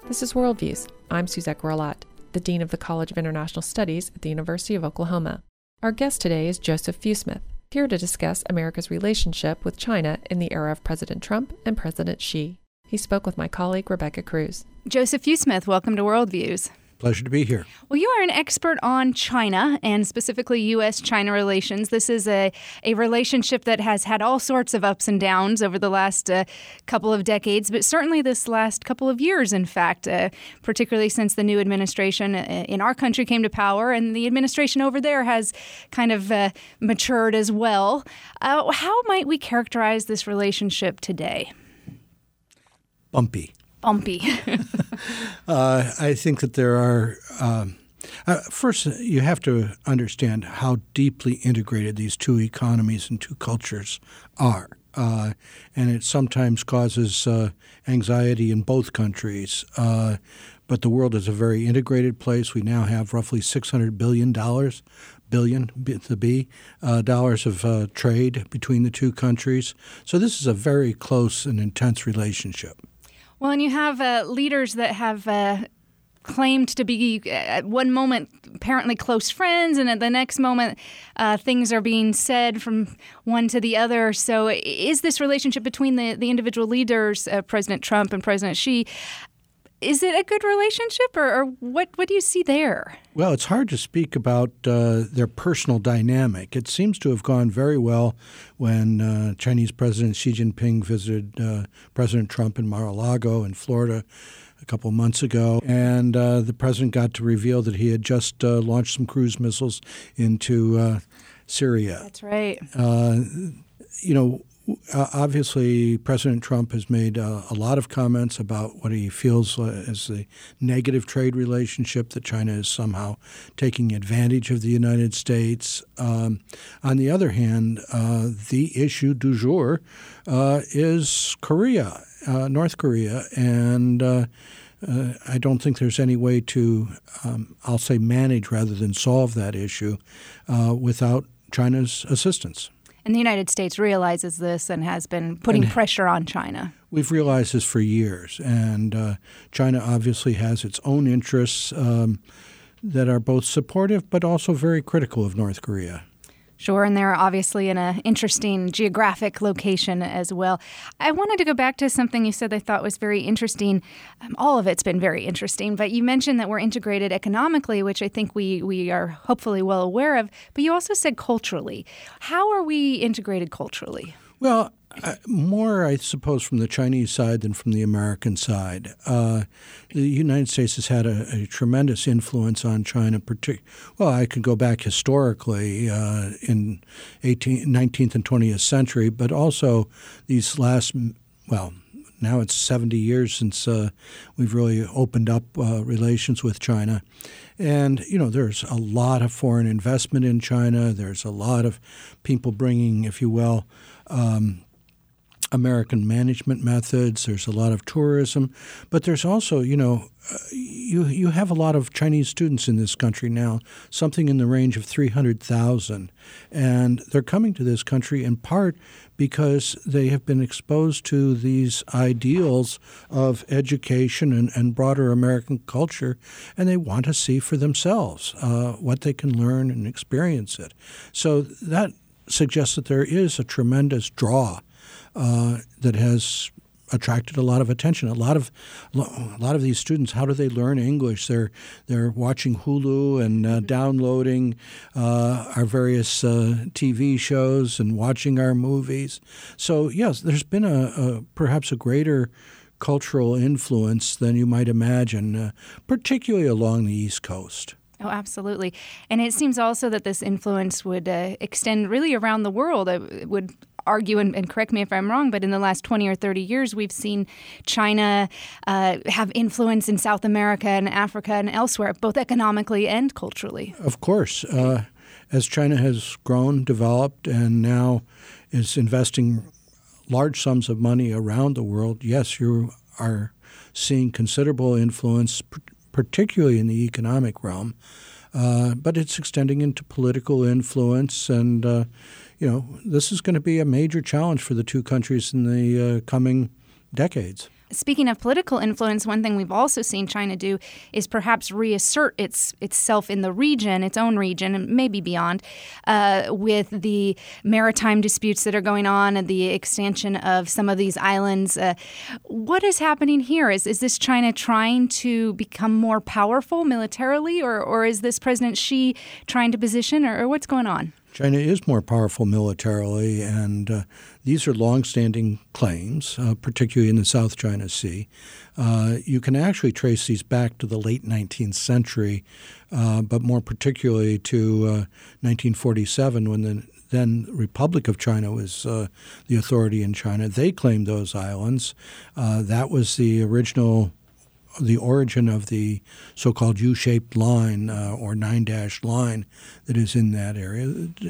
This is Worldviews. I'm Suzette Grelot, the Dean of the College of International Studies at the University of Oklahoma. Our guest today is Joseph Fewsmith, here to discuss America's relationship with China in the era of President Trump and President Xi. He spoke with my colleague, Rebecca Cruz. Joseph Fewsmith, welcome to Worldviews. Pleasure to be here. Well, you are an expert on China and specifically U.S.-China relations. This is a relationship that has had all sorts of ups and downs over the last couple of decades, but certainly this last couple of years, in fact, particularly since the new administration in our country came to power, and the administration over there has kind of matured as well. How might we characterize this relationship today? Bumpy. I think that there are first, you have to understand how deeply integrated these two economies and two cultures are. And it sometimes causes anxiety in both countries. But the world is a very integrated place. We now have roughly $600 billion dollars of trade between the two countries. So this is a very close and intense relationship. Well, and you have leaders that have claimed to be at one moment apparently close friends, and at the next moment things are being said from one to the other. So is this relationship between the individual leaders, President Trump and President Xi, is it a good relationship, or what do you see there? Well, it's hard to speak about their personal dynamic. It seems to have gone very well when Chinese President Xi Jinping visited President Trump in Mar-a-Lago in Florida a couple months ago, and the president got to reveal that he had just launched some cruise missiles into Syria. That's right. Obviously, President Trump has made a lot of comments about what he feels as a negative trade relationship, that China is somehow taking advantage of the United States. On the other hand, the issue du jour is Korea, North Korea, and I don't think there's any way to, I'll say manage rather than solve that issue without China's assistance. And the United States realizes this and has been putting pressure on China. We've realized this for years, and China obviously has its own interests that are both supportive but also very critical of North Korea. Sure, and they're obviously in an interesting geographic location as well. I wanted to go back to something you said I thought was very interesting. All of it's been very interesting, but you mentioned that we're integrated economically, which I think we are hopefully well aware of, but you also said culturally. How are we integrated culturally? Well, more, I suppose, from the Chinese side than from the American side. The United States has had a tremendous influence on China. Well, I could go back historically in 19th and 20th century, but also these last, now it's 70 years since we've really opened up relations with China. And, there's a lot of foreign investment in China. There's a lot of people bringing, if you will, American management methods. There's a lot of tourism. But there's also, you have a lot of Chinese students in this country now, something in the range of 300,000. And they're coming to this country in part because they have been exposed to these ideals of education and broader American culture, and they want to see for themselves what they can learn and experience it. So that suggests that there is a tremendous draw that has attracted a lot of attention. A lot of these students, how do they learn English? They're watching Hulu and downloading our various TV shows and watching our movies. So yes, there's been perhaps a greater cultural influence than you might imagine, particularly along the East Coast. Oh, absolutely. And it seems also that this influence would extend really around the world. I would argue, and correct me if I'm wrong, but in the last 20 or 30 years, we've seen China have influence in South America and Africa and elsewhere, both economically and culturally. Of course. As China has grown, developed, and now is investing large sums of money around the world, yes, you are seeing considerable influence, particularly in the economic realm, but it's extending into political influence, and this is going to be a major challenge for the two countries in the coming decades. Speaking of political influence, one thing we've also seen China do is perhaps reassert itself in the region, its own region, and maybe beyond, with the maritime disputes that are going on and the extension of some of these islands. What is happening here? Is this China trying to become more powerful militarily, or is this President Xi trying to position, or what's going on? China is more powerful militarily, and these are longstanding claims, particularly in the South China Sea. You can actually trace these back to the late 19th century, but more particularly to 1947 when the then Republic of China was the authority in China. They claimed those islands. That was the origin of the so-called U-shaped line or 9-dash line that is in that area.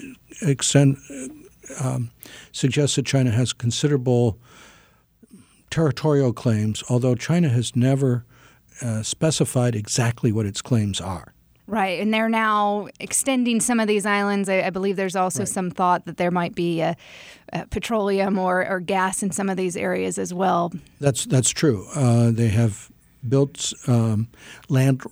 Suggests that China has considerable territorial claims, although China has never specified exactly what its claims are. Right, and they're now extending some of these islands. I believe there's also some thought that there might be petroleum or gas in some of these areas as well. That's true. They have built land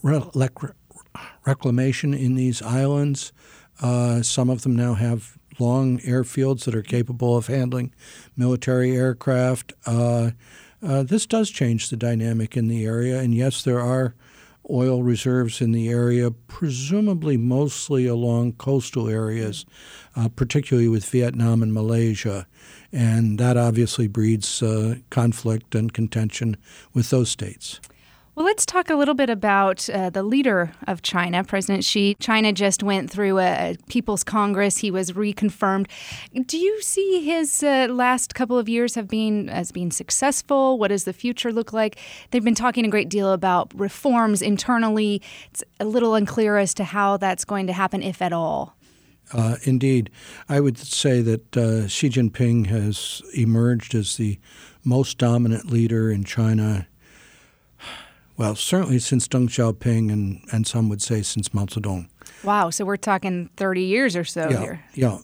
reclamation in these islands. Some of them now have long airfields that are capable of handling military aircraft. This does change the dynamic in the area, and yes, there are oil reserves in the area, presumably mostly along coastal areas, particularly with Vietnam and Malaysia. And that obviously breeds conflict and contention with those states. Well, let's talk a little bit about the leader of China, President Xi. China just went through a People's Congress. He was reconfirmed. Do you see his last couple of years as being successful? What does the future look like? They've been talking a great deal about reforms internally. It's a little unclear as to how that's going to happen, if at all. Indeed. I would say that Xi Jinping has emerged as the most dominant leader in China. Well, certainly since Deng Xiaoping and some would say since Mao Zedong. Wow, so we're talking 30 years or so here. Yeah.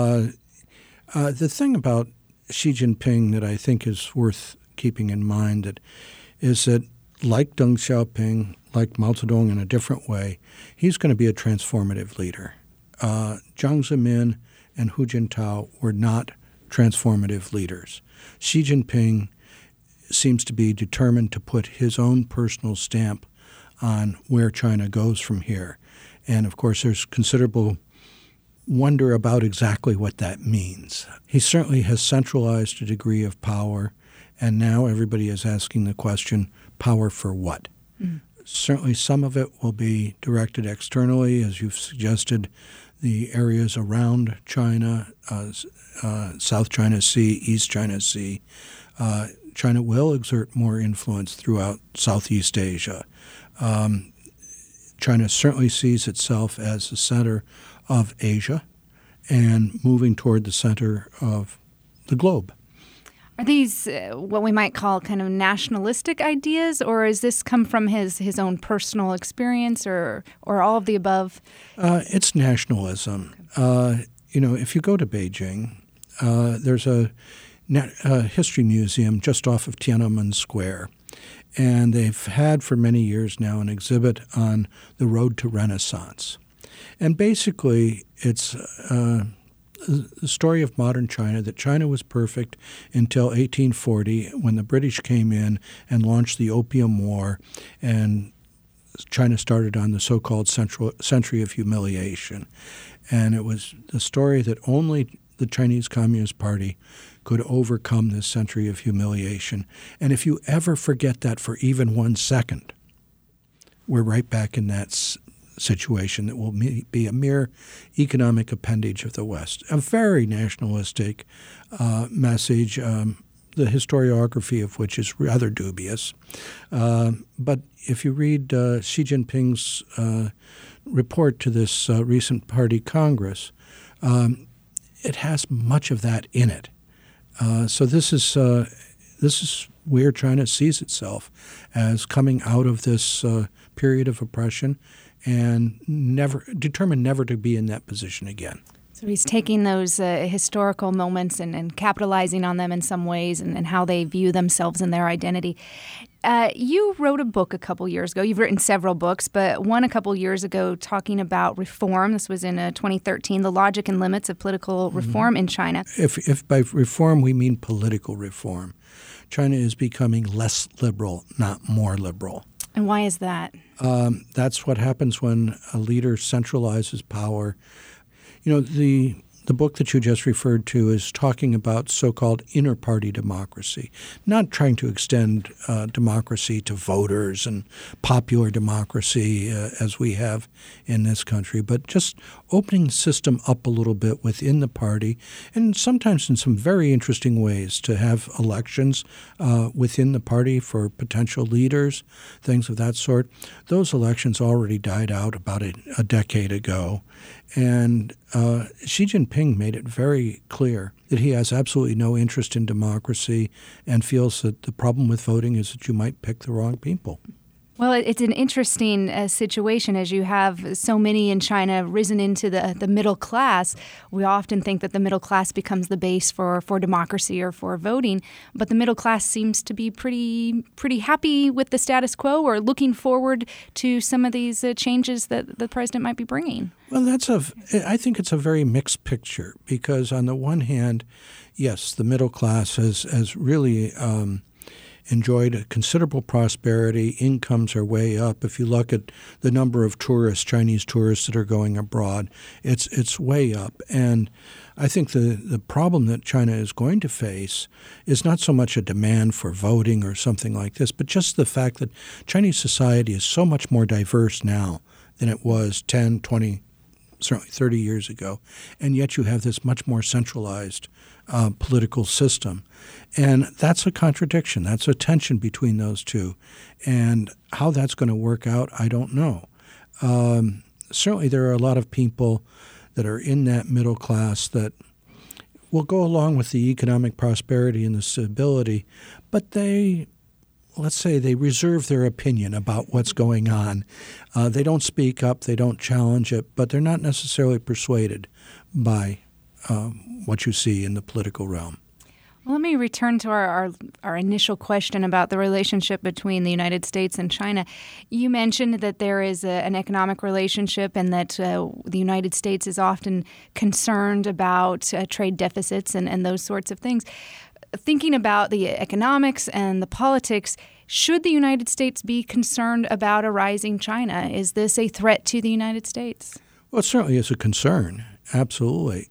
The thing about Xi Jinping that I think is worth keeping in mind is that like Deng Xiaoping, like Mao Zedong in a different way, he's going to be a transformative leader. Jiang Zemin and Hu Jintao were not transformative leaders. Xi Jinping seems to be determined to put his own personal stamp on where China goes from here. And, of course, there's considerable wonder about exactly what that means. He certainly has centralized a degree of power, and now everybody is asking the question, power for what? Certainly some of it will be directed externally, as you've suggested, the areas around China, South China Sea, East China Sea. China will exert more influence throughout Southeast Asia. China certainly sees itself as the center of Asia and moving toward the center of the globe. Are these what we might call kind of nationalistic ideas, or does this come from his own personal experience, or all of the above? It's nationalism. If you go to Beijing, there's a history museum just off of Tiananmen Square. And they've had for many years now an exhibit on the road to Renaissance. And basically it's the story of modern China, that China was perfect until 1840 when the British came in and launched the Opium War, and China started on the so-called Century of Humiliation. And it was the story that only the Chinese Communist Party could overcome this century of humiliation. And if you ever forget that for even 1 second, we're right back in that situation that will be a mere economic appendage of the West. A very nationalistic message, the historiography of which is rather dubious. But if you read Xi Jinping's report to this recent party Congress, it has much of that in it. So this is where China sees itself as coming out of this period of oppression and determined never to be in that position again. So he's taking those historical moments and capitalizing on them in some ways and how they view themselves and their identity. You wrote a book a couple years ago. You've written several books, but one a couple years ago talking about reform. This was in 2013, The Logic and Limits of Political Reform in China. If by reform we mean political reform, China is becoming less liberal, not more liberal. And why is that? That's what happens when a leader centralizes power. You know, the book that you just referred to is talking about so-called inter-party democracy, not trying to extend democracy to voters and popular democracy as we have in this country, but just opening the system up a little bit within the party, and sometimes in some very interesting ways to have elections within the party for potential leaders, things of that sort. Those elections already died out about a decade ago. And Xi Jinping made it very clear that he has absolutely no interest in democracy and feels that the problem with voting is that you might pick the wrong people. Well, it's an interesting situation as you have so many in China risen into the middle class. We often think that the middle class becomes the base for democracy or for voting, but the middle class seems to be pretty happy with the status quo or looking forward to some of these changes that the president might be bringing. Well, I think it's a very mixed picture because on the one hand, yes, the middle class has really enjoyed a considerable prosperity. Incomes are way up. If you look at the number of tourists, Chinese tourists that are going abroad, it's way up. And I think the problem that China is going to face is not so much a demand for voting or something like this, but just the fact that Chinese society is so much more diverse now than it was 10, 20, certainly 30 years ago. And yet you have this much more centralized political system. And that's a contradiction. That's a tension between those two. And how that's going to work out, I don't know. Certainly there are a lot of people that are in that middle class that will go along with the economic prosperity and the stability, but let's say they reserve their opinion about what's going on. They don't speak up, they don't challenge it, but they're not necessarily persuaded by what you see in the political realm. Well, let me return to our initial question about the relationship between the United States and China. You mentioned that there is an economic relationship and that the United States is often concerned about trade deficits and those sorts of things. Thinking about the economics and the politics, should the United States be concerned about a rising China? Is this a threat to the United States? Well, it certainly is a concern, absolutely.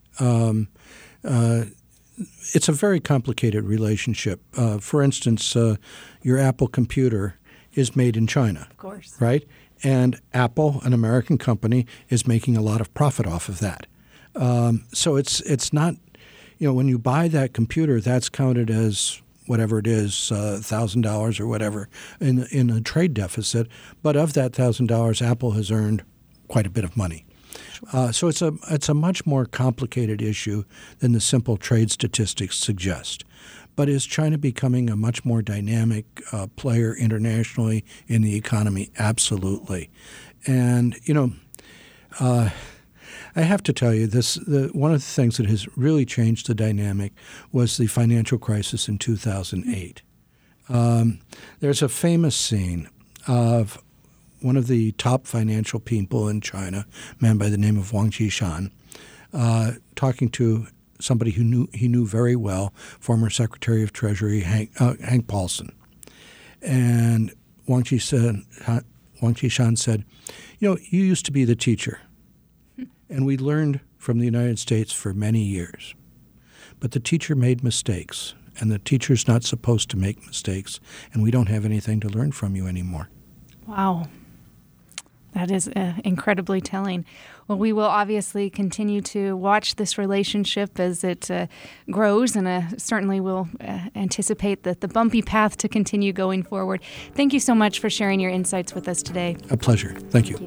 It's a very complicated relationship. For instance, your Apple computer is made in China. Of course. Right? And Apple, an American company, is making a lot of profit off of that. So it's not, when you buy that computer, that's counted as whatever it is, $1,000 or whatever in a trade deficit. But of that $1,000, Apple has earned quite a bit of money. So it's a much more complicated issue than the simple trade statistics suggest. But is China becoming a much more dynamic player internationally in the economy? Absolutely. And, I have to tell you, one of the things that has really changed the dynamic was the financial crisis in 2008. There's a famous scene of one of the top financial people in China, a man by the name of Wang Qishan, talking to somebody he knew very well, former Secretary of Treasury Hank Paulson. And Wang Qishan said, you used to be the teacher, and we learned from the United States for many years. But the teacher made mistakes, and the teacher's not supposed to make mistakes, and we don't have anything to learn from you anymore. Wow. That is incredibly telling. Well, we will obviously continue to watch this relationship as it grows, and certainly will anticipate the bumpy path to continue going forward. Thank you so much for sharing your insights with us today. A pleasure. Thank you.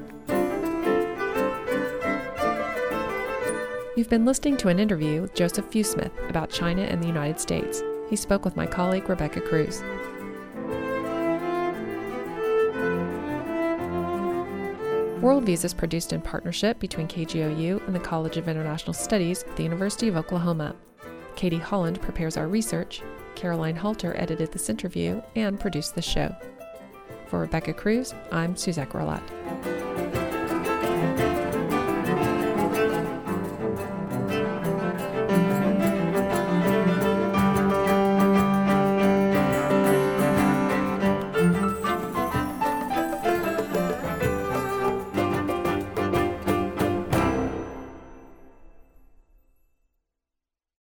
You've been listening to an interview with Joseph Fewsmith about China and the United States. He spoke with my colleague, Rebecca Cruz. Worldviews is produced in partnership between KGOU and the College of International Studies at the University of Oklahoma. Katie Holland prepares our research, Caroline Halter edited this interview and produced the show. For Rebecca Cruz, I'm Suzette Rolat.